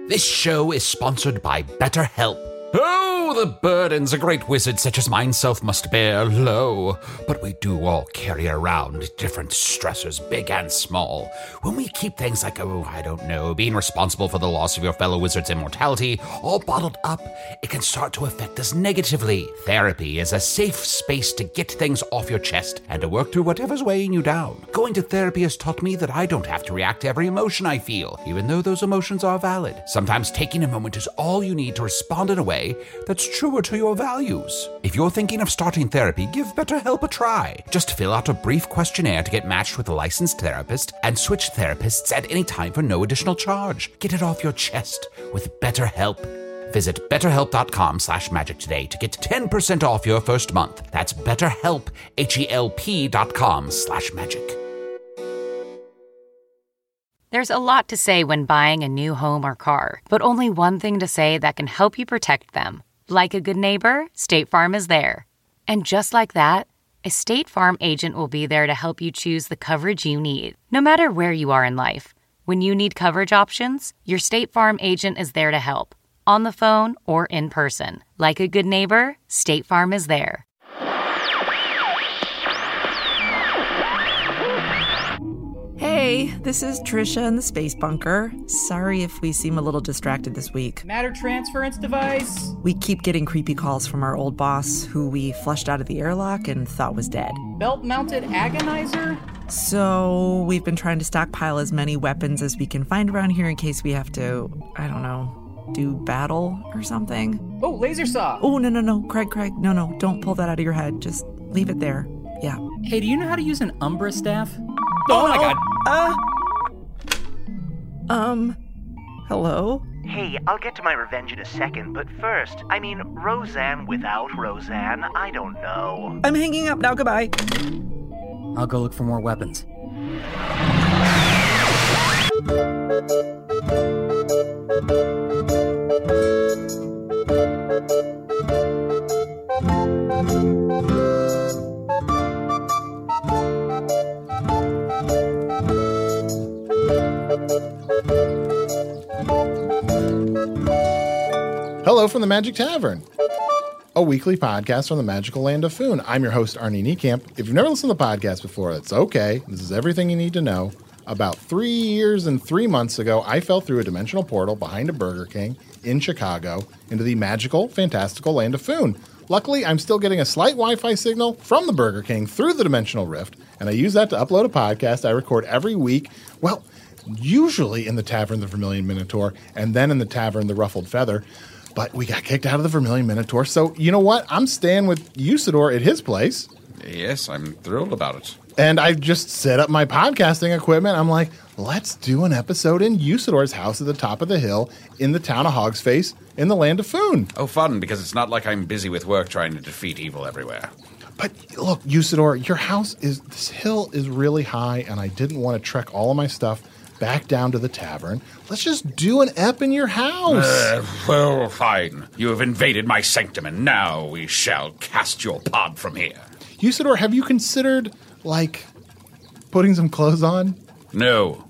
This show is sponsored by BetterHelp. Oh, the burdens a great wizard such as myself must bear, lo. But we do all carry around different stressors, big and small. When we keep things like, being responsible for the loss of your fellow wizard's immortality, all bottled up, it can start to affect us negatively. Therapy is a safe space to get things off your chest and to work through whatever's weighing you down. Going to therapy has taught me that I don't have to react to every emotion I feel, even though those emotions are valid. Sometimes taking a moment is all you need to respond in a way that's truer to your values. If you're thinking of starting therapy, give BetterHelp a try. Just fill out a brief questionnaire to get matched with a licensed therapist and switch therapists at any time for no additional charge. Get it off your chest with BetterHelp. Visit betterhelp.com/magic today to get 10% off your first month. That's BetterHelp, HELP.com/magic. There's a lot to say when buying a new home or car, but only one thing to say that can help you protect them. Like a good neighbor, State Farm is there. And just like that, a State Farm agent will be there to help you choose the coverage you need, no matter where you are in life. When you need coverage options, your State Farm agent is there to help, on the phone or in person. Like a good neighbor, State Farm is there. Hey, this is Trisha in the Space Bunker. Sorry if we seem a little distracted this week. Matter transference device? We keep getting creepy calls from our old boss, who we flushed out of the airlock and thought was dead. Belt-mounted agonizer? So we've been trying to stockpile as many weapons as we can find around here in case we have to, do battle or something. Oh, laser saw! Oh, no, Craig, no, don't pull that out of your head. Just leave it there. Yeah. Hey, do you know how to use an Umbra staff? Oh my god! Hello? Hey, I'll get to my revenge in a second, but first, Roseanne without Roseanne, I don't know. I'm hanging up now, goodbye. I'll go look for more weapons. Hello from the Magic Tavern, a weekly podcast from the magical land of Foon. I'm your host, Arnie Niekamp. If you've never listened to the podcast before, that's okay. This is everything you need to know. About 3 years and 3 months ago, I fell through a dimensional portal behind a Burger King in Chicago into the magical, fantastical land of Foon. Luckily, I'm still getting a slight Wi-Fi signal from the Burger King through the dimensional rift, and I use that to upload a podcast I record every week. Well, usually in the Tavern the Vermilion Minotaur, and then in the Tavern the Ruffled Feather. But we got kicked out of the Vermilion Minotaur, so you know what? I'm staying with Usador at his place. Yes, I'm thrilled about it. And I've just set up my podcasting equipment. I'm like, let's do an episode in Usador's house at the top of the hill in the town of Hogsface in the land of Foon. Oh, fun, because it's not like I'm busy with work trying to defeat evil everywhere. But look, Usador, this hill is really high, and I didn't want to trek all of my stuff back down to the tavern. Let's just do an ep in your house. Well, fine. You have invaded my sanctum, and now we shall cast your pod from here. Usador, have you considered, putting some clothes on? No.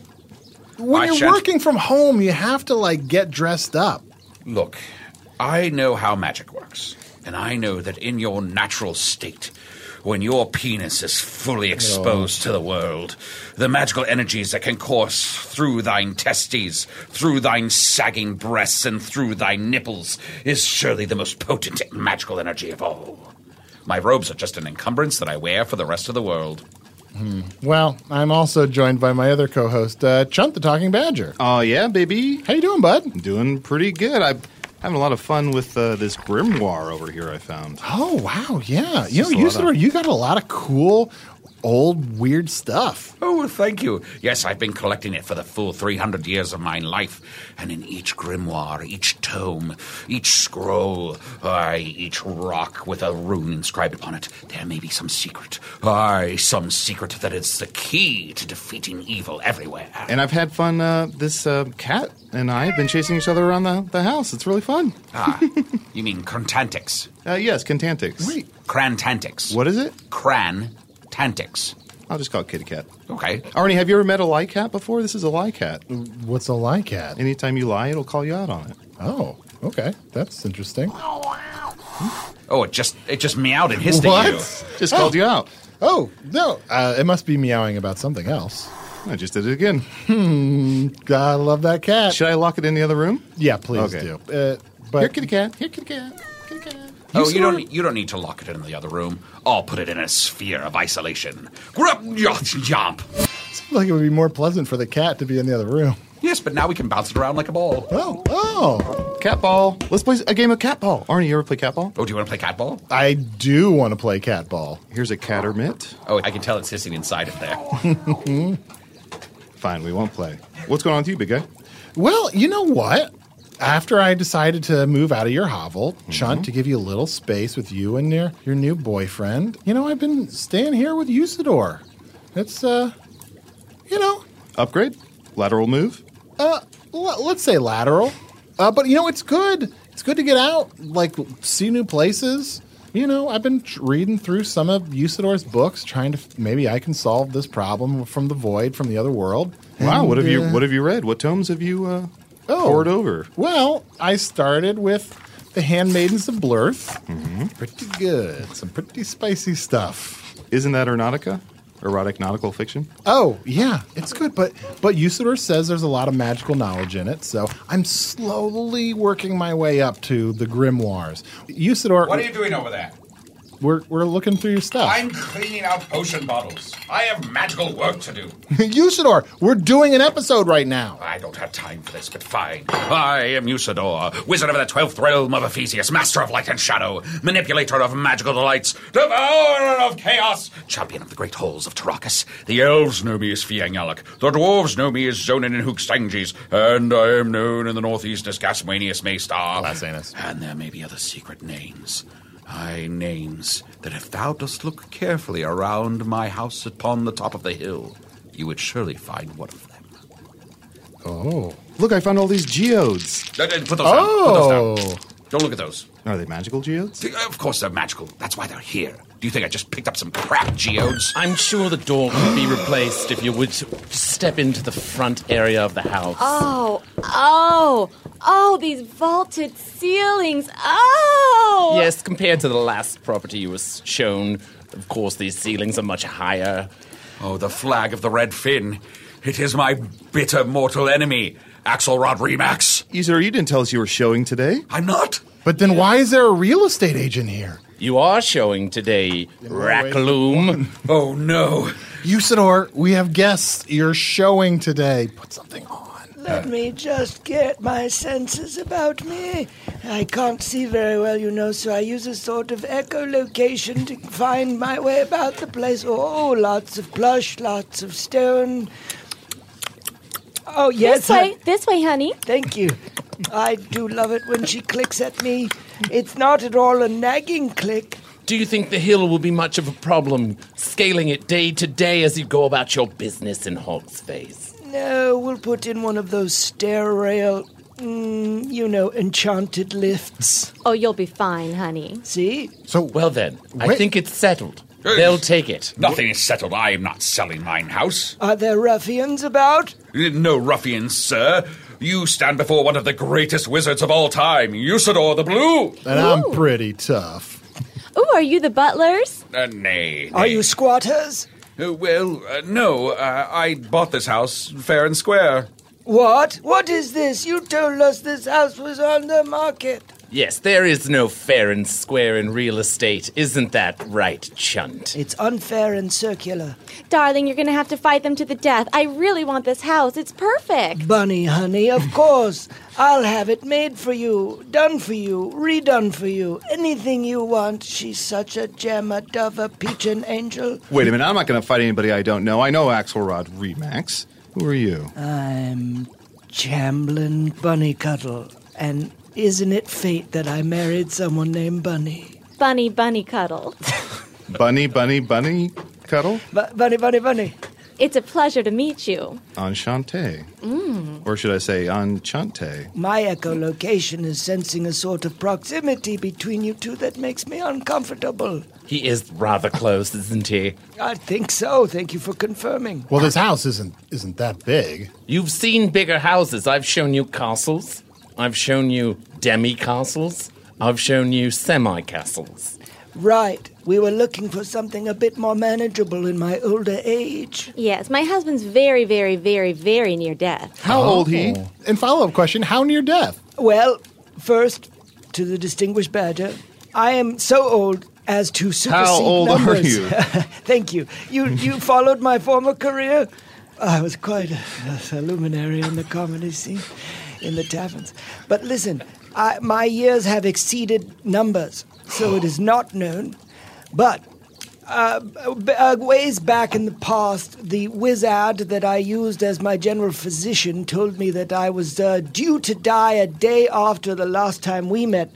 When you're working from home, you have to, get dressed up. Look, I know how magic works, and I know that in your natural state, when your penis is fully exposed to the world, the magical energies that can course through thine testes, through thine sagging breasts, and through thy nipples is surely the most potent magical energy of all. My robes are just an encumbrance that I wear for the rest of the world. Well, I'm also joined by my other co-host, Chunt the Talking Badger. Oh, yeah, baby. How you doing, bud? Doing pretty good. I'm having a lot of fun with this grimoire over here I found. Oh, wow, yeah. Usador, you got a lot of cool, old, weird stuff. Oh, thank you. Yes, I've been collecting it for the full 300 years of my life. And in each grimoire, each tome, each scroll, each rock with a rune inscribed upon it, there may be some secret. Some secret that is the key to defeating evil everywhere. And I've had fun. This cat and I have been chasing each other around the house. It's really fun. You mean Crantantix? Yes, Cantantix. Wait. Crantantix. What is it? Crantantix. I'll just call it Kitty Cat. Okay. Arnie, have you ever met a lie cat before? This is a lie cat. What's a lie cat? Anytime you lie, it'll call you out on it. Oh, okay. That's interesting. Oh, it just meowed and hissed What? at you. Just called you out. Oh, no. It must be meowing about something else. I just did it again. I love that cat. Should I lock it in the other room? Yeah, please Okay. do. But Here, Kitty Cat. Here, Kitty Cat. Kitty Cat. Oh, you don't need to lock it in the other room. I'll put it in a sphere of isolation. Grup, yomp. seems like it would be more pleasant for the cat to be in the other room. Yes, but now we can bounce it around like a ball. Oh. Cat ball. Let's play a game of cat ball. Arnie, you ever play cat ball? Oh, do you want to play cat ball? I do want to play cat ball. Here's a cat or mitt. Oh, I can tell it's hissing inside of there. Fine, we won't play. What's going on with you, big guy? Well, you know what? After I decided to move out of your hovel, Chunt, to give you a little space with you and your new boyfriend, I've been staying here with Usador. It's, Upgrade? Lateral move? let's say lateral. But, it's good. It's good to get out, see new places. I've been reading through some of Usador's books, trying to maybe I can solve this problem from the void, from the other world. Wow, And, what have you read? What tomes have you poured over? Well, I started with The Handmaidens of Blurth. Pretty good. Some pretty spicy stuff. Isn't that Erotica? Erotic nautical fiction? Oh, yeah, it's good. But Usador says there's a lot of magical knowledge in it, so I'm slowly working my way up to the grimoires. Usador... What are you doing over there? We're looking through your stuff. I'm cleaning out potion bottles. I have magical work to do. Usador, we're doing an episode right now. I don't have time for this, but fine. I am Usador, wizard of the 12th realm of Ephesius, master of light and shadow, manipulator of magical delights, devourer of chaos, champion of the great halls of Tarakas. The elves know me as Fiangyalak, the dwarves know me as Zonin and Hookstangis, and I am known in the northeast as Gaswanius Maystar. Lasanus. And there may be other secret names. Names that if thou dost look carefully around my house upon the top of the hill, you would surely find one of them. Oh. Look, I found all these geodes. Put those down. Put those down. Don't look at those. Are they magical geodes? Of course they're magical. That's why they're here. Do you think I just picked up some crap geodes? I'm sure the door could be replaced if you would step into the front area of the house. Oh, these vaulted ceilings. Oh! Yes, compared to the last property you was shown, of course, these ceilings are much higher. Oh, the flag of the Red Fin. It is my bitter mortal enemy, Axelrod Remax. Usador, you didn't tell us you were showing today. I'm not. But then why is there a real estate agent here? You are showing today, Rackloom. Oh, no. Usador, we have guests. You're showing today. Put something on. Let me just get my senses about me. I can't see very well, so I use a sort of echolocation to find my way about the place. Oh, lots of plush, lots of stone. Oh, yes. This way, honey. Thank you. I do love it when she clicks at me. It's not at all a nagging click. Do you think the hill will be much of a problem, scaling it day to day as you go about your business in Hog's Face? No, we'll put in one of those stair rail, enchanted lifts. Oh, you'll be fine, honey. See? So, Well then, I Wait. think it's settled. They'll take it. Nothing is settled. I am not selling mine house. Are there ruffians about? No ruffians, sir. You stand before one of the greatest wizards of all time, Usador the Blue. and I'm pretty tough. Ooh, are you the butlers? Nay. Are you squatters? No. I bought this house fair and square. What? What is this? You told us this house was on the market. Yes, there is no fair and square in real estate. Isn't that right, Chunt? It's unfair and circular. Darling, you're going to have to fight them to the death. I really want this house. It's perfect. Bunny, honey, of course. I'll have it made for you, done for you, redone for you. Anything you want. She's such a gem, a dove, a peach, an angel. Wait a minute, I'm not going to fight anybody I don't know. I know Axelrod Remax. Who are you? I'm Chamblin Bunnycuddle, and isn't it fate that I married someone named Bunny? Bunny cuddle. Bunny cuddle? Bunny. It's a pleasure to meet you. Enchanté. Or should I say enchante? My echolocation is sensing a sort of proximity between you two that makes me uncomfortable. He is rather close, isn't he? I think so. Thank you for confirming. Well, this house isn't that big. You've seen bigger houses. I've shown you castles. I've shown you demi-castles. I've shown you semi-castles. Right. We were looking for something a bit more manageable in my older age. Yes, my husband's very, very, very, very near death. How old he? And follow-up question, how near death? Well, first, to the distinguished badger, I am so old as to supersede How old numbers. are you? Thank you. You followed my former career? I was quite a luminary on the comedy scene in the taverns. But listen, my years have exceeded numbers, so it is not known. But ways back in the past, the wizard that I used as my general physician told me that I was due to die a day after the last time we met.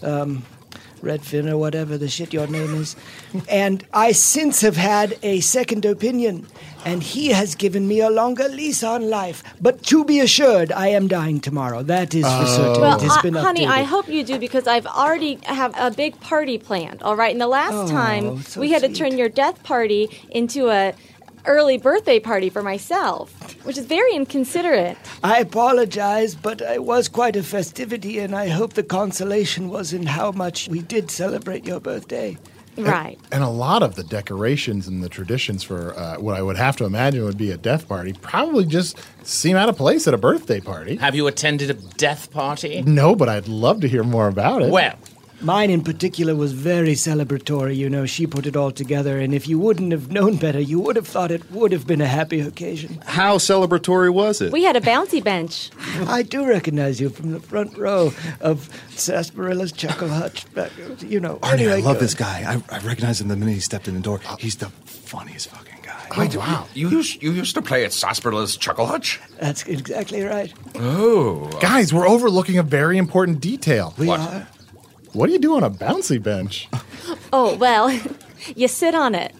Redfin or whatever the shit your name is. And I since have had a second opinion, and he has given me a longer lease on life. But to be assured, I am dying tomorrow. That is for certain. Well, It has been honey, updated. I hope you do because I've already have a big party planned, all right? And the last time, so we had to sweet. turn your death party into a early birthday party for myself, which is very inconsiderate. I apologize, but it was quite a festivity, and I hope the consolation was in how much we did celebrate your birthday. Right. And a lot of the decorations and the traditions for what I would have to imagine would be a death party probably just seem out of place at a birthday party. Have you attended a death party? No, but I'd love to hear more about it. Well, Mine in particular was very celebratory, you know. She put it all together, and if you wouldn't have known better, you would have thought it would have been a happy occasion. How celebratory was it? We had a bouncy bench. I do recognize you from the front row of Sasparilla's Chuckle Hutch. You know, Arnie, anyway, I love go. this guy. I recognized him the minute he stepped in the door. He's the funniest fucking guy. Oh, wow. You used to play at Sasparilla's Chuckle Hutch? That's exactly right. Oh. Guys, we're overlooking a very important detail. We What? are. What do you do on a bouncy bench? Oh, well, you sit on it.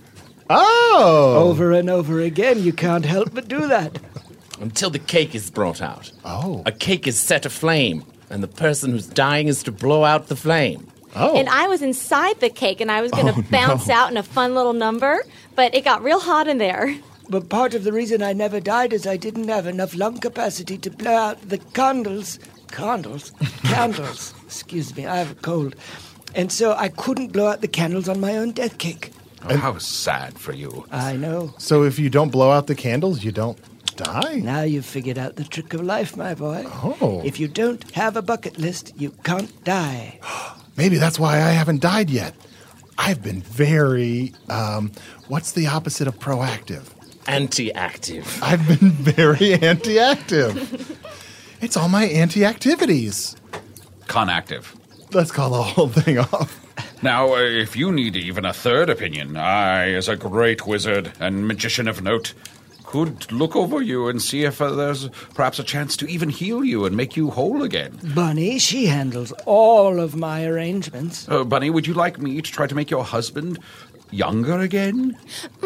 Oh! Over and over again, you can't help but do that. Until the cake is brought out. Oh. A cake is set aflame, and the person who's dying is to blow out the flame. Oh. And I was inside the cake, and I was going to bounce out in a fun little number, but it got real hot in there. But part of the reason I never died is I didn't have enough lung capacity to blow out the candles. Candles? Excuse me, I have a cold. And so I couldn't blow out the candles on my own death cake. Oh, how sad for you. I know. So if you don't blow out the candles, you don't die? Now you've figured out the trick of life, my boy. Oh. If you don't have a bucket list, you can't die. Maybe that's why I haven't died yet. I've been very, what's the opposite of proactive? Anti-active. I've been very anti-active. It's all my anti-activities. Conactive. Let's call the whole thing off. Now, if you need even a third opinion, I, as a great wizard and magician of note, could look over you and see if there's perhaps a chance to even heal you and make you whole again. Bunny, she handles all of my arrangements. Bunny, would you like me to try to make your husband younger again?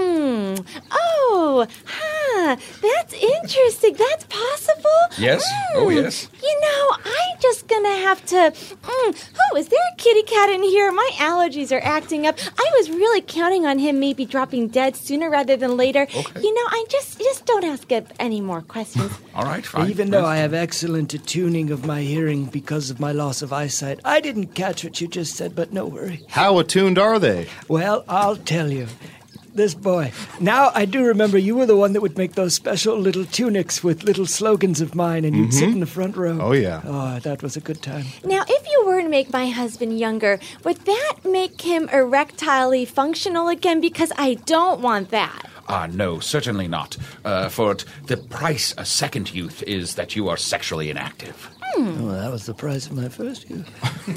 Oh, that's interesting. That's possible? Yes. Oh, yes. You know, I'm just gonna have to... Oh, is there a kitty cat in here? My allergies are acting up. I was really counting on him maybe dropping dead sooner rather than later. Okay. You know, I just don't ask any more questions. All right, fine. Even though I have excellent attuning of my hearing because of my loss of eyesight, I didn't catch what you just said, but no worry. How attuned are they? Well, I'll tell you. This boy. Now, I do remember you were the one that would make those special little tunics with little slogans of mine, and you'd sit in the front row. Oh, yeah. Oh, that was a good time. Now, if you were to make my husband younger, would that make him erectilely functional again? Because I don't want that. No, certainly not. For the price of second youth is that you are sexually inactive. Oh, that was the price of my first youth.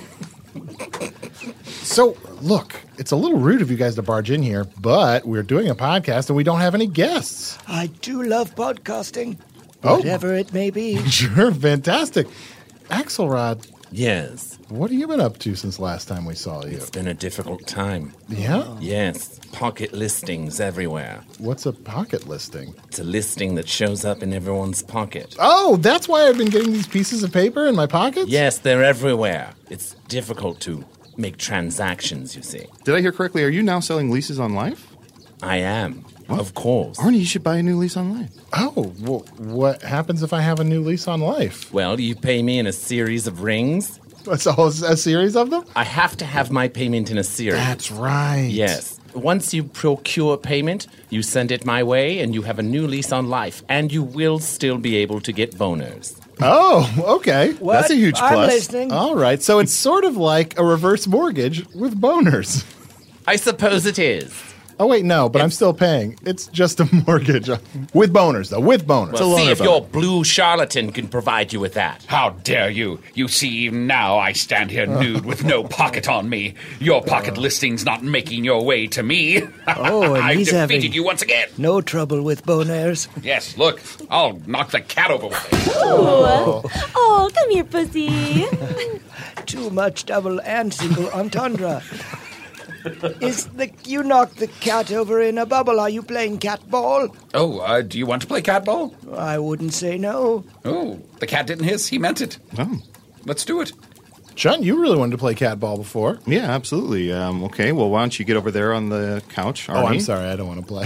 So, look, it's a little rude of you guys to barge in here, but we're doing a podcast and we don't have any guests. I do love podcasting, Oh. whatever it may be. Sure, fantastic. Axelrod, Yes. What have you been up to since last time we saw you? It's been a difficult time. Yeah? Yes. Pocket listings everywhere. What's a pocket listing? It's a listing that shows up in everyone's pocket. Oh, that's why I've been getting these pieces of paper in my pockets? Yes, they're everywhere. It's difficult to make transactions, you see. Did I hear correctly? Are you now selling leases on life? I am. Of course. Arnie, you should buy a new lease on life. Oh, well, what happens if I have a new lease on life? Well, you pay me in a series of rings. So a series of them? I have to have my payment in a series. That's right. Yes. Once you procure payment, you send it my way, and you have a new lease on life, and you will still be able to get boners. Oh, okay. What? That's a huge plus. I'm listening. All right, so it's sort of like a reverse mortgage with boners. I suppose it is. Oh, wait, no, but I'm still paying. It's just a mortgage. With boners, though, with boners. Well, see if your blue charlatan can provide you with that. How dare you? You see, even now I stand here nude with no pocket on me. Your pocket listing's not making your way to me. Oh, and I've he's defeated having you once again. no trouble with bonairs. Yes, look, I'll knock the cat over with it. Oh, come here, pussy. Too much double and single entendre. You knocked the cat over in a bubble. Are you playing cat ball? Oh, do you want to play cat ball? I wouldn't say no. Oh, the cat didn't hiss. He meant it. Oh. Let's do it. John, you really wanted to play cat ball before. Yeah, absolutely. Okay, well, why don't you get over there on the couch, Arnie? Oh, I'm sorry. I don't want to play.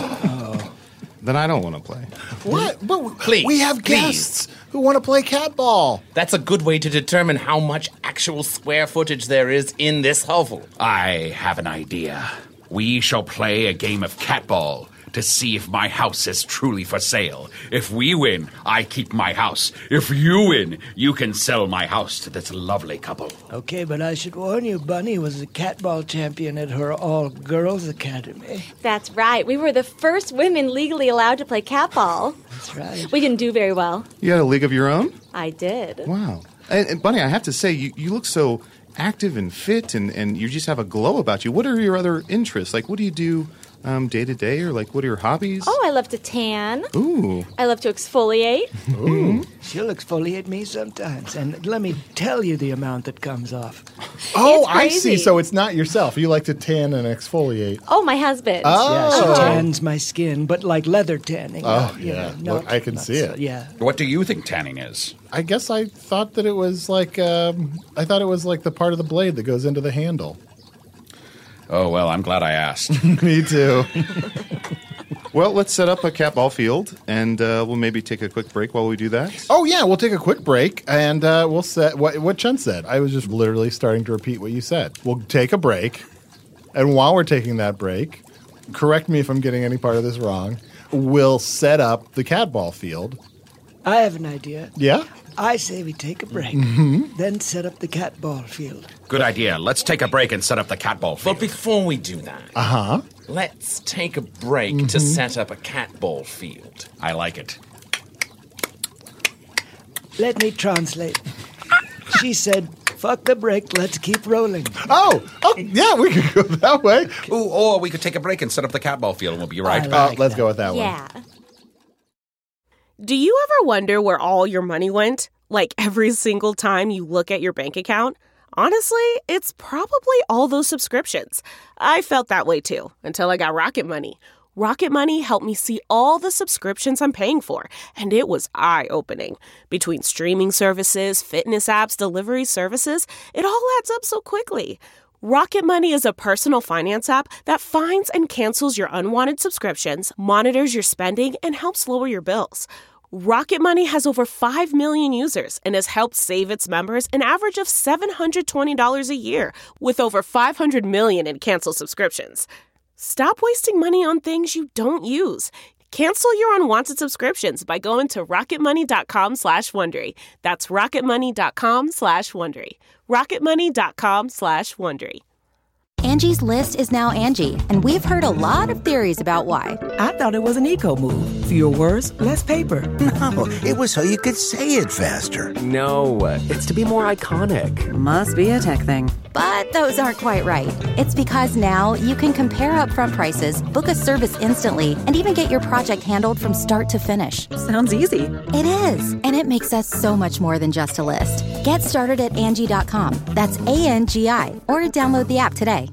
Then I don't want to play. What? But Please, we have guests who want to play cat ball. That's a good way to determine how much actual square footage there is in this hovel. I have an idea. We shall play a game of cat ball to see if my house is truly for sale. If we win, I keep my house. If you win, you can sell my house to this lovely couple. Okay, but I should warn you, Bunny was the cat ball champion at her all-girls academy. That's right. We were the first women legally allowed to play cat ball. That's right. We didn't do very well. You had a league of your own? I did. Wow. And Bunny, I have to say, you look so active and fit, and you just have a glow about you. What are your other interests? Like, what do you do day to day, or like, what are your hobbies? Oh, I love to tan. Ooh. I love to exfoliate. Ooh. She'll exfoliate me sometimes, and let me tell you the amount that comes off. Oh, It's I crazy. see. So it's not yourself. You like to tan and exfoliate. Oh, my husband. Yeah, she Oh. tans my skin, but like leather tanning. Oh, you yeah. know, Look, I can see it. Yeah. What do you think tanning is? I guess I thought that it was like I thought it was like the part of the blade that goes into the handle. Oh, well, I'm glad I asked. Me too. Well, let's set up a cat ball field, and we'll maybe take a quick break while we do that. Oh yeah, we'll take a quick break and we'll set what Chen said. I was just literally starting to repeat what you said. We'll take a break, and while we're taking that break, correct me if I'm getting any part of this wrong. We'll set up the cat ball field. I have an idea. Yeah. I say we take a break, then set up the cat ball field. Good idea. Let's take a break and set up the cat ball field. But before we do that, let's take a break to set up a cat ball field. I like it. Let me translate. She said, fuck the break, let's keep rolling. Oh, yeah, we could go that way. Ooh, or we could take a break and set up the cat ball field, and we'll be right I back. like Let's that. go with that Yeah. Do you ever wonder where all your money went? Like every single time you look at your bank account? Honestly, it's probably all those subscriptions. I felt that way too, until I got Rocket Money. Rocket Money helped me see all the subscriptions I'm paying for, and it was eye-opening. Between streaming services, fitness apps, delivery services, it all adds up so quickly. Rocket Money is a personal finance app that finds and cancels your unwanted subscriptions, monitors your spending, and helps lower your bills. Rocket Money has over 5 million users and has helped save its members an average of $720 a year, with over 500 million in canceled subscriptions. Stop wasting money on things you don't use. Cancel your unwanted subscriptions by going to rocketmoney.com/Wondery. That's rocketmoney.com/Wondery. rocketmoney.com/Wondery. Angie's List is now Angie, and we've heard a lot of theories about why. I thought it was an eco move. Fewer words, less paper. No, it was so you could say it faster. No, it's to be more iconic. Must be a tech thing. But those aren't quite right. It's because now you can compare upfront prices, book a service instantly, and even get your project handled from start to finish. Sounds easy. It is, and it makes us so much more than just a list. Get started at Angie.com. That's ANGI, or download the app today.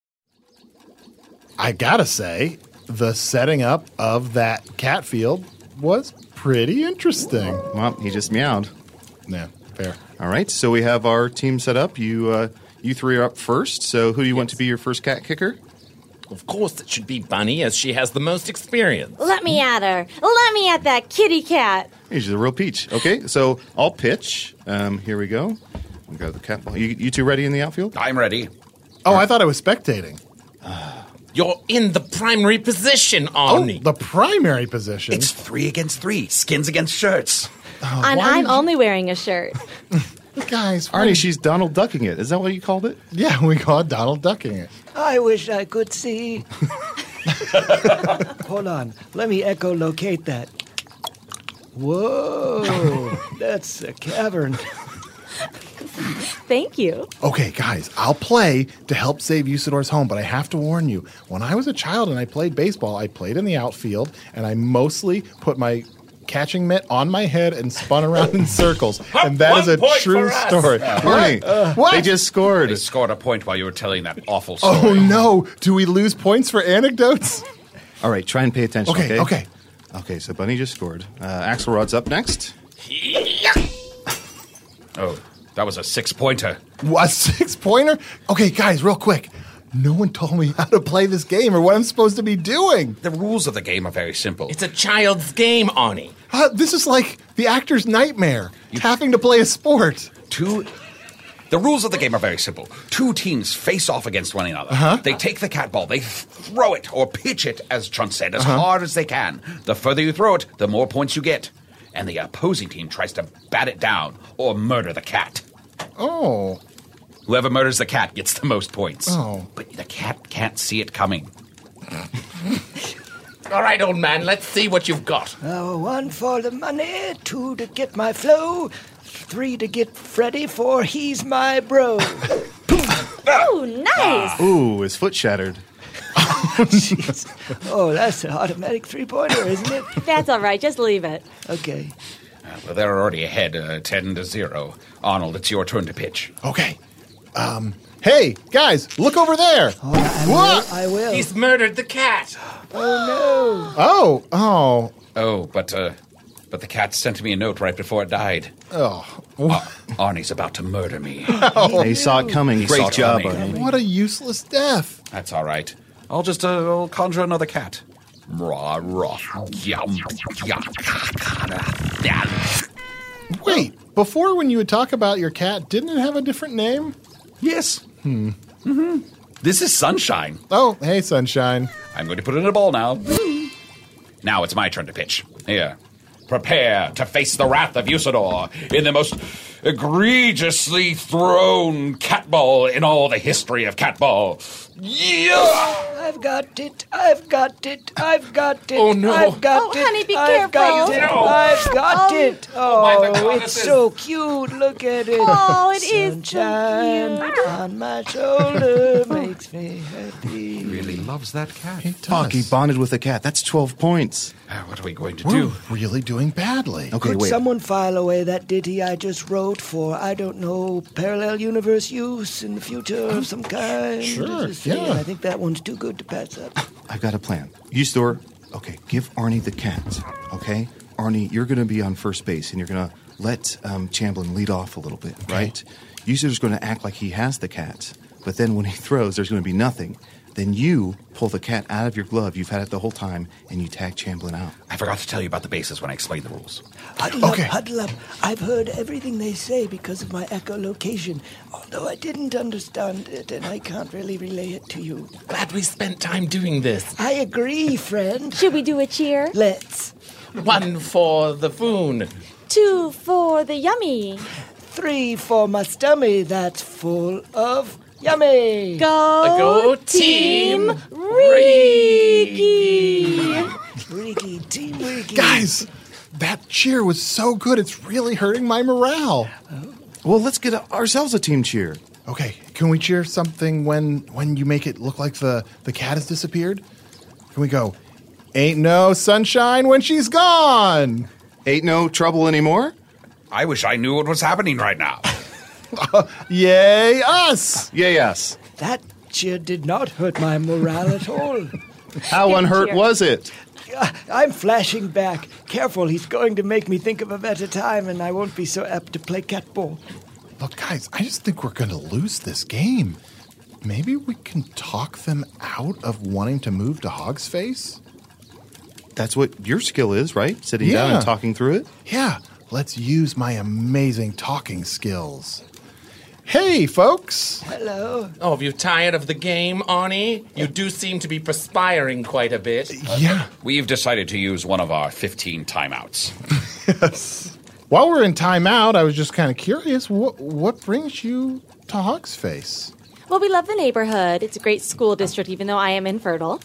I gotta say, the setting up of that cat field was pretty interesting. Well, he just meowed. Yeah, fair. All right, so we have our team set up. You three are up first. So who do you want to be your first cat kicker? Of course it should be Bunny, as she has the most experience. Let me at her. Let me at that kitty cat. Hey, she's a real peach. Okay, so I'll pitch. Here we go. We got the cat ball. You two ready in the outfield? I'm ready. Oh, I thought I was spectating. You're in the primary position, Arnie. Oh, the primary position? It's 3 against 3. Skins against shirts. And I'm only wearing a shirt. Guys, Arnie, she's Donald Ducking it. Is that what you called it? Yeah, we call it Donald Ducking it. I wish I could see. Hold on. Let me echolocate that. Whoa, that's a cavern. Thank you. Okay, guys, I'll play to help save Usador's home, but I have to warn you. When I was a child and I played baseball, I played in the outfield, and I mostly put my catching mitt on my head and spun around in circles. And that is a true story. Arnie, what? They just scored. They scored a point while you were telling that awful story. Oh, no. Do we lose points for anecdotes? All right, try and pay attention, okay? Okay. Okay, so Bunny just scored. Axelrod's up next. Oh, that was a 6-pointer. A 6-pointer? Okay, guys, real quick. No one told me how to play this game or what I'm supposed to be doing. The rules of the game are very simple. It's a child's game, Arnie. This is like the actor's nightmare, having to play a sport. The rules of the game are very simple. 2 teams face off against one another. They take the cat ball, they throw it, or pitch it, as Chunt said, as hard as they can. The further you throw it, the more points you get. And the opposing team tries to bat it down or murder the cat. Oh. Whoever murders the cat gets the most points. Oh. But the cat can't see it coming. All right, old man, let's see what you've got. 1 for the money, 2 to get my flow, 3 to get Freddy, for he's my bro. Oh, nice. Ooh, his foot shattered. Jeez. Oh, that's an automatic 3-pointer, isn't it? That's all right. Just leave it. Okay. Well, they're already ahead, 10-0. Arnold, it's your turn to pitch. Okay. Hey, guys, look over there. Oh, I will. He's murdered the cat. Oh, no. Oh, but the cat sent me a note right before it died. Oh. Arnie's about to murder me. He saw it coming. Great job, Arnie. What a useless death. That's all right. I'll just I'll conjure another cat. Wait, before when you would talk about your cat, didn't it have a different name? Yes. This is Sunshine. Oh, hey, Sunshine. I'm going to put it in a ball now. Now it's my turn to pitch. Here. Prepare to face the wrath of Usador in the most egregiously thrown cat ball in all the history of cat ball. Yeah! I've got it. I've got it. I've got it. Oh, no. I've got it. Honey, be I've got it. careful. I've got it. my Oh, God, it's this so cute. Look at it. Oh, it is so Sunshine cute. on my shoulder makes me happy. Really loves that cat. Fuck, he bonded with the cat. That's 12 points. What are we going to We're do? really doing badly. Okay, Could wait. someone file away that ditty I just wrote for, I don't know, parallel universe use in the future of some kind? Sure, Just saying, yeah. I think that one's too good to pass up. I've got a plan. Usador, okay, give Arnie the cat, okay? Arnie, you're going to be on first base, and you're going to let Chamblin lead off a little bit, right? Usador's going to act like he has the cat, but then when he throws, there's going to be nothing. Then you pull the cat out of your glove, you've had it the whole time, and you tag Chamblin out. I forgot to tell you about the bases when I explained the rules. Huddle up, huddle up. I've heard everything they say because of my echolocation, although I didn't understand it, and I can't really relay it to you. Glad we spent time doing this. I agree, friend. Should we do a cheer? Let's. 1 for the foon. 2 for the yummy. 3 for my stomach that's full of Yummy! Go Team Riki! Riki, Team Riki. Guys, that cheer was so good. It's really hurting my morale. Well, let's get ourselves a team cheer. Okay, can we cheer something when you make it look like the cat has disappeared? Can we go, ain't no sunshine when she's gone? Ain't no trouble anymore? I wish I knew what was happening right now. Yay us! Yay us. That cheer did not hurt my morale at all. How unhurt was it? I'm flashing back. Careful, he's going to make me think of a better time, and I won't be so apt to play catball. Look, guys, I just think we're going to lose this game. Maybe we can talk them out of wanting to move to Hog's Face? That's what your skill is, right? Sitting down and talking through it? Yeah, let's use my amazing talking skills. Hey, folks! Hello. Oh, have you tired of the game, Arnie? You do seem to be perspiring quite a bit. Yeah. We've decided to use one of our 15 timeouts. Yes. While we're in timeout, I was just kind of curious, what brings you to Hog's Face? Well, we love the neighborhood. It's a great school district, even though I am infertile.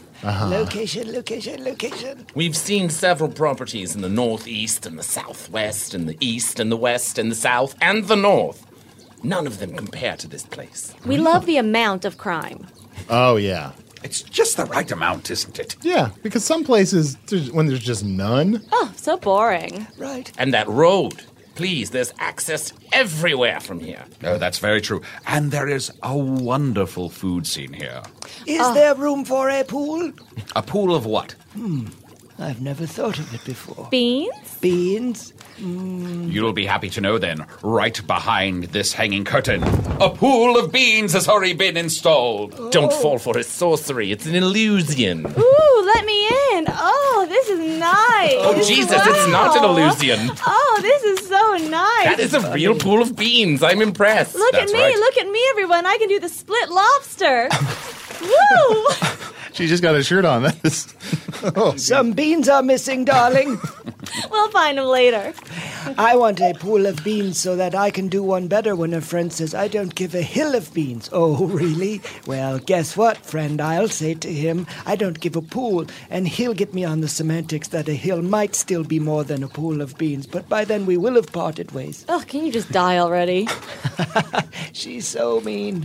Location. We've seen several properties in the northeast and the southwest and the east and the west and the south and the north. None of them compare to this place. We love the amount of crime. Oh, yeah. It's just the right amount, isn't it? Yeah, because some places, when there's just none. Oh, so boring. Right. And that road. Please, there's access everywhere from here. Oh, that's very true. And there is a wonderful food scene here. Is there room for a pool? A pool of what? I've never thought of it before. Beans? Beans? You'll be happy to know then, right behind this hanging curtain, a pool of beans has already been installed. Don't fall for his sorcery. It's an illusion. Ooh, let me in. Oh, this is nice. Oh, Jesus, it's not an illusion. Oh, this is so nice. That is a real pool of beans. I'm impressed. Look at me, everyone. I can do the split lobster. Woo! She just got a shirt on. Some beans are missing, darling. We'll find them later. I want a pool of beans so that I can do one better when a friend says I don't give a hill of beans. Oh, really? Well, guess what, friend? I'll say to him, I don't give a pool, and he'll get me on the semantics that a hill might still be more than a pool of beans, but by then we will have parted ways. Oh, can you just die already? She's so mean.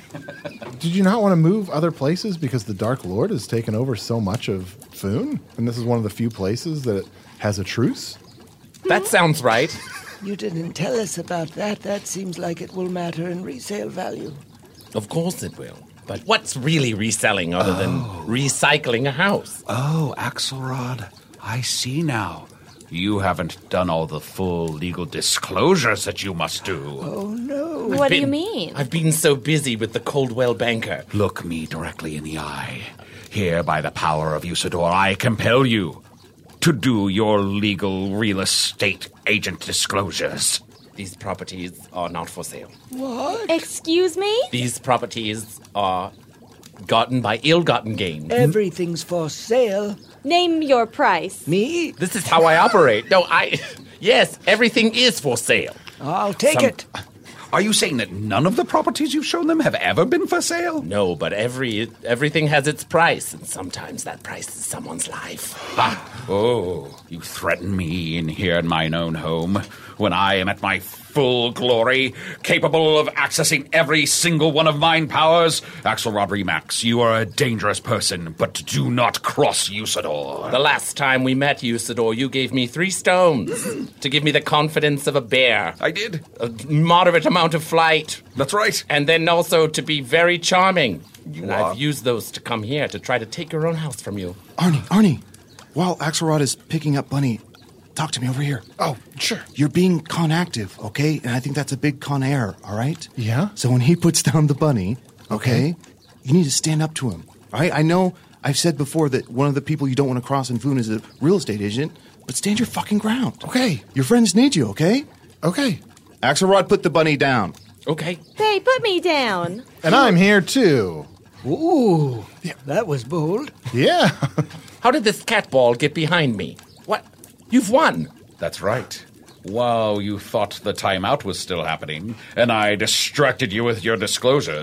Did you not want to move other places because the Dark Lord has taken over so much of Foon? And this is one of the few places that has a truce? That sounds right. You didn't tell us about that. That seems like it will matter in resale value. Of course it will. But what's really reselling other than recycling a house? Oh, Axelrod, I see now. You haven't done all the full legal disclosures that you must do. Oh, no. What do you mean? I've been so busy with the Coldwell banker. Look me directly in the eye. Here, by the power of Usador, I compel you to do your legal real estate agent disclosures. These properties are not for sale. What? Excuse me? These properties are gotten by ill-gotten gains. Everything's for sale. Name your price. Me? This is how I operate. Yes, everything is for sale. I'll take it. Are you saying that none of the properties you've shown them have ever been for sale? No, but everything has its price, and sometimes that price is someone's life. Oh, you threaten me in here in mine own home when I am at my full glory, capable of accessing every single one of mine powers? Axelrod Remax, you are a dangerous person, but do not cross Usador. The last time we met, Usador, you gave me 3 stones to give me the confidence of a bear. I did. A moderate amount of flight. That's right. And then also to be very charming. I've used those to come here to try to take your own house from you. Arnie, while Axelrod is picking up Bunny, talk to me over here. Oh, sure. You're being con active, okay? And I think that's a big con error, all right? Yeah? So when he puts down the bunny, okay, you need to stand up to him, all right? I know I've said before that one of the people you don't want to cross in Foon is a real estate agent, but stand your fucking ground. Okay. Your friends need you, okay? Okay. Axelrod, put the bunny down. Okay. Hey, put me down. And I'm here, too. Ooh, that was bold. Yeah. How did this cat ball get behind me? What? You've won. That's right. While you thought the timeout was still happening, and I distracted you with your disclosures,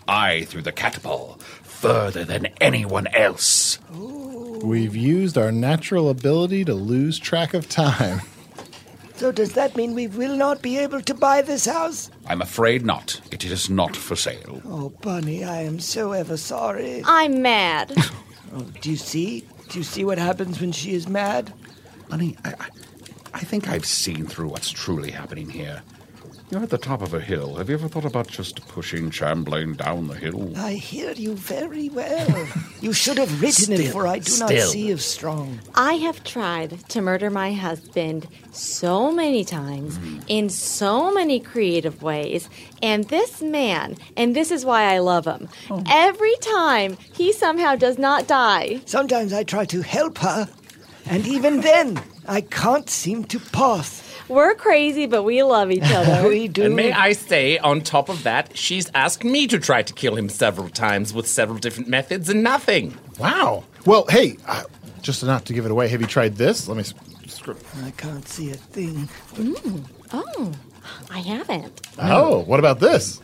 I threw the cat ball further than anyone else. We've used our natural ability to lose track of time. So does that mean we will not be able to buy this house? I'm afraid not. It is not for sale. Oh, Bunny, I am so ever sorry. I'm mad. Oh, do you see? Do you see what happens when she is mad? Bunny, I think I've seen through what's truly happening here. You're at the top of a hill. Have you ever thought about just pushing Chamberlain down the hill? I hear you very well. You should have written it, for I do not see as strong. I have tried to murder my husband so many times, in so many creative ways, and this man, and this is why I love him, every time he somehow does not die. Sometimes I try to help her, and even then, I can't seem to pass. We're crazy, but we love each other. We do. And may I say, on top of that, she's asked me to try to kill him several times with several different methods and nothing. Wow. Well, hey, just not to give it away, have you tried this? Let me... I can't see a thing. Oh, I haven't. Oh, what about this?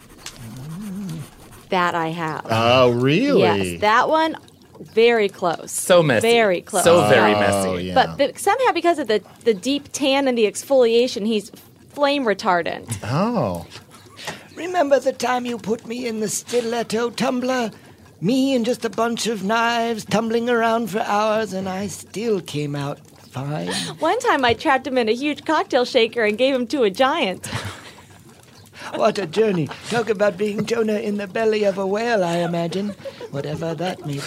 That I have. Oh, really? Yes, that one... Very close. So messy. Very close. So very messy. Yeah. But somehow because of the deep tan and the exfoliation, he's flame retardant. Oh. Remember the time you put me in the stiletto tumbler? Me and just a bunch of knives tumbling around for hours, and I still came out fine. One time I trapped him in a huge cocktail shaker and gave him to a giant. What a journey. Talk about being Jonah in the belly of a whale, I imagine. Whatever that may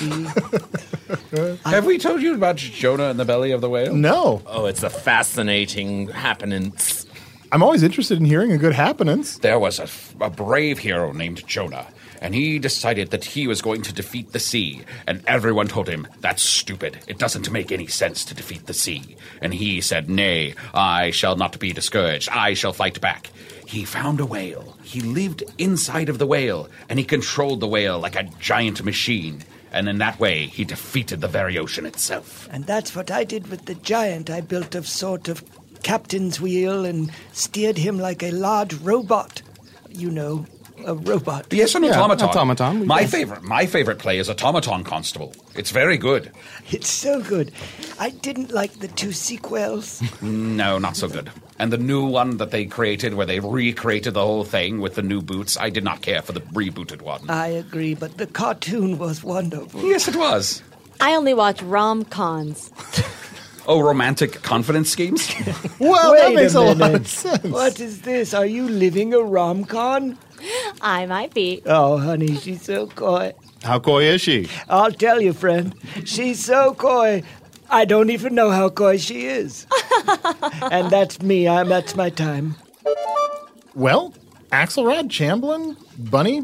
be. Have we told you about Jonah in the belly of the whale? No. Oh, it's a fascinating happenings. I'm always interested in hearing a good happenings. There was a brave hero named Jonah, and he decided that he was going to defeat the sea, and everyone told him, that's stupid. It doesn't make any sense to defeat the sea. And he said, nay, I shall not be discouraged. I shall fight back. He found a whale. He lived inside of the whale, and he controlled the whale like a giant machine. And in that way, he defeated the very ocean itself. And that's what I did with the giant. I built a sort of captain's wheel and steered him like a large robot. You know, a robot. Yes, an automaton. Automaton. My favorite play is Automaton Constable. It's very good. It's so good. I didn't like the 2 sequels. No, not so good. And the new one that they created, where they recreated the whole thing with the new boots, I did not care for the rebooted one. I agree, but the cartoon was wonderful. Yes, it was. I only watch rom-cons. Oh, romantic confidence schemes? Well, Wait that makes a lot minute. of sense. What is this? Are you living a rom-con? I might be. Oh, honey, she's so coy. How coy is she? I'll tell you, friend. She's so coy. I don't even know how coy she is. And that's me. That's my time. Well, Axelrod, Chamberlain, Bunny.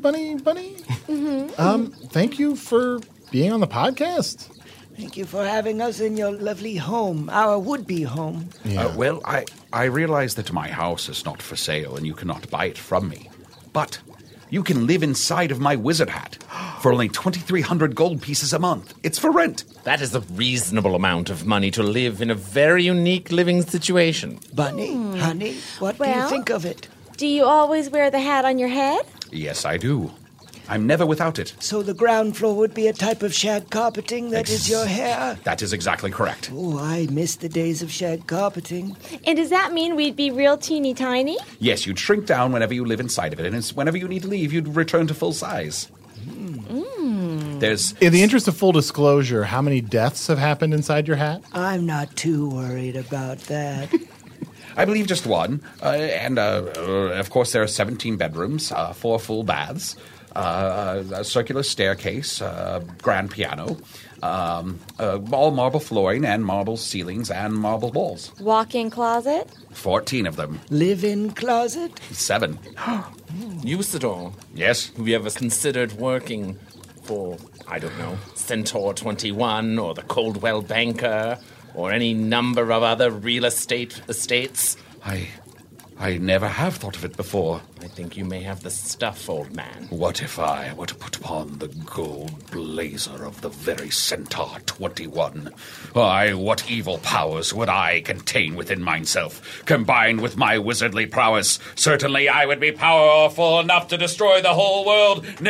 Thank you for being on the podcast. Thank you for having us in your lovely home, our would-be home. Yeah. Well, I realize that my house is not for sale and you cannot buy it from me. But you can live inside of my wizard hat for only 2,300 gold pieces a month. It's for rent. That is a reasonable amount of money to live in a very unique living situation. Bunny, honey, what do you think of it? Do you always wear the hat on your head? Yes, I do. I'm never without it. So the ground floor would be a type of shag carpeting that is your hair? That is exactly correct. Oh, I miss the days of shag carpeting. And does that mean we'd be real teeny tiny? Yes, you'd shrink down whenever you live inside of it, and whenever you need to leave, you'd return to full size. There's... In the interest of full disclosure, how many deaths have happened inside your hat? I'm not too worried about that. I believe just one. And, of course, there are 17 bedrooms, 4 full baths, a circular staircase, grand piano, all marble flooring and marble ceilings and marble walls. Walk-in closet? 14 of them. Live-in closet? 7. Usador. Yes? Have you ever considered working for, I don't know, Centaur 21 or the Coldwell Banker or any number of other real estate estates? I never have thought of it before. I think you may have the stuff, old man. What if I were to put upon the gold blazer of the very Centaur 21? Why, what evil powers would I contain within myself? Combined with my wizardly prowess, certainly I would be powerful enough to destroy the whole world. Nay,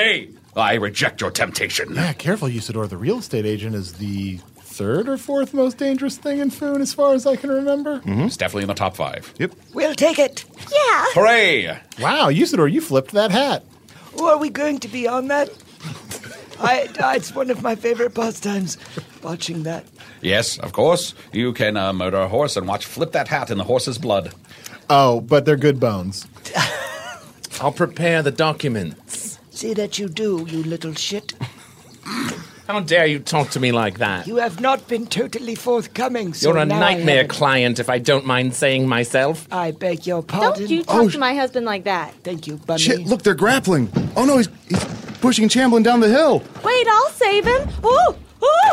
I reject your temptation. Yeah, careful, Usador. The real estate agent is the third or fourth most dangerous thing in Foon, as far as I can remember. It's definitely in the top 5. Yep. We'll take it. Yeah. Hooray! Wow, Usador, you flipped that hat. Oh, are we going to be on that? It's one of my favorite pastimes, watching that. Yes, of course. You can murder a horse and watch Flip That Hat in the horse's blood. Oh, but they're good bones. I'll prepare the documents. See that you do, you little shit. How dare you talk to me like that? You have not been totally forthcoming, so You're a now nightmare I have it. client, if I don't mind saying myself. I beg your pardon. Don't you talk to my husband like that. Thank you, Bunny. Shit, look, they're grappling. Oh, no, he's pushing Chamblin down the hill. Wait, I'll save him. Oh! Oh!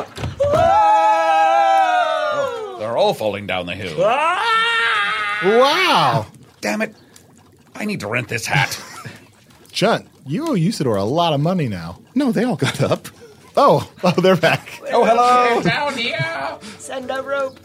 Oh! They're all falling down the hill. Wow. Damn it. I need to rent this hat. Chunt, you owe Usador a lot of money now. No, they all got up. Oh, they're back. Oh, hello. Down here. Send a rope.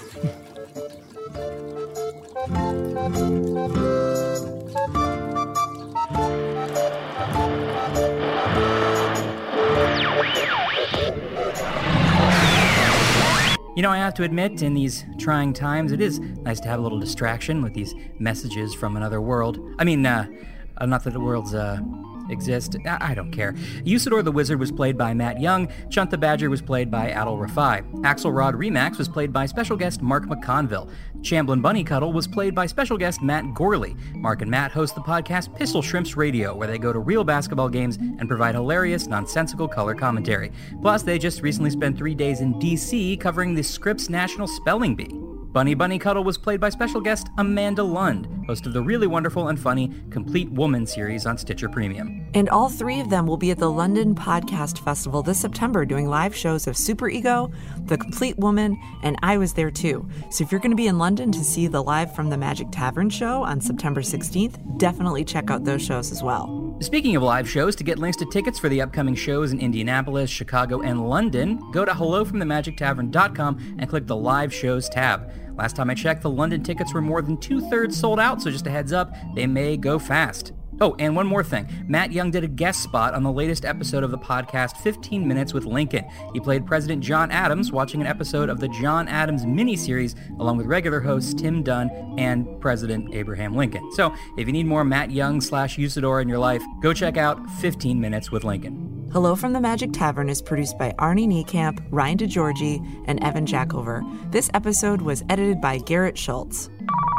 You know, I have to admit, in these trying times, it is nice to have a little distraction with these messages from another world. I mean, not that the worlds exist. I don't care. Usador the Wizard was played by Matt Young. Chunt the Badger was played by Adil Rafai. Axelrod Remax was played by special guest Mark McConville. Chamblin Bunnycuddle was played by special guest Matt Gorley. Mark and Matt host the podcast Pistol Shrimps Radio, where they go to real basketball games and provide hilarious, nonsensical color commentary. Plus, they just recently spent 3 days in D.C. covering the Scripps National Spelling Bee. Bunny Bunnycuddle was played by special guest Amanda Lund, host of the really wonderful and funny Complete Woman series on Stitcher Premium. And all 3 of them will be at the London Podcast Festival this September doing live shows of Super Ego, The Complete Woman, and I Was There Too. So if you're going to be in London to see the Live from the Magic Tavern show on September 16th, definitely check out those shows as well. Speaking of live shows, to get links to tickets for the upcoming shows in Indianapolis, Chicago, and London, go to hellofromthemagictavern.com and click the Live Shows tab. Last time I checked, the London tickets were more than 2/3 sold out, so just a heads up, they may go fast. Oh, and one more thing. Matt Young did a guest spot on the latest episode of the podcast 15 Minutes with Lincoln. He played President John Adams watching an episode of the John Adams miniseries along with regular hosts Tim Dunn and President Abraham Lincoln. So if you need more Matt Young / Usador in your life, go check out 15 Minutes with Lincoln. Hello from the Magic Tavern is produced by Arnie Niekamp, Ryan DeGiorgi, and Evan Jackover. This episode was edited by Garrett Schultz.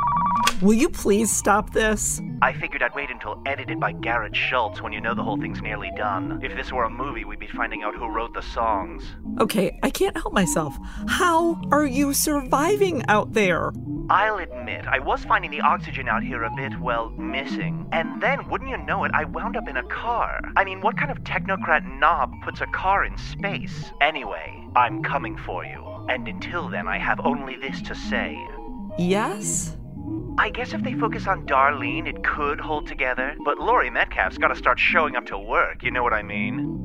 Will you please stop this? I figured I'd wait until edited by Garrett Schultz when you know the whole thing's nearly done. If this were a movie, we'd be finding out who wrote the songs. Okay, I can't help myself. How are you surviving out there? I'll admit, I was finding the oxygen out here a bit, well, missing. And then, wouldn't you know it, I wound up in a car. I mean, what kind of technocrat knob puts a car in space? Anyway, I'm coming for you. And until then, I have only this to say. Yes? I guess if they focus on Darlene, it could hold together. But Laurie Metcalf's gotta start showing up to work, you know what I mean?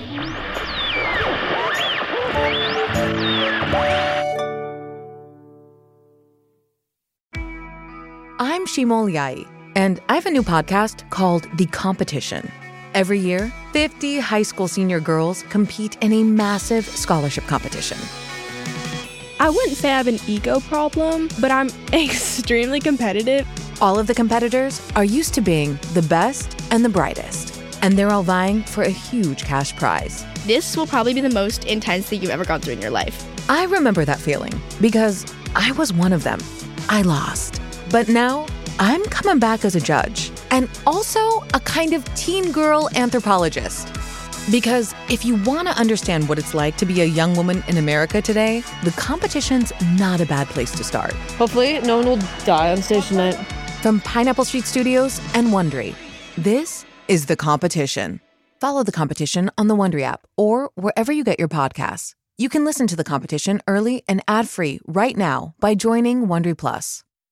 I'm Shimol Yai, and I have a new podcast called The Competition. Every year, 50 high school senior girls compete in a massive scholarship competition. I wouldn't say I have an ego problem, but I'm extremely competitive. All of the competitors are used to being the best and the brightest, and they're all vying for a huge cash prize. This will probably be the most intense thing you've ever gone through in your life. I remember that feeling because I was one of them. I lost. But now I'm coming back as a judge and also a kind of teen girl anthropologist. Because if you want to understand what it's like to be a young woman in America today, the competition's not a bad place to start. Hopefully, no one will die on stage tonight. From Pineapple Street Studios and Wondery, this is The Competition. Follow The Competition on the Wondery app or wherever you get your podcasts. You can listen to The Competition early and ad-free right now by joining Wondery Plus.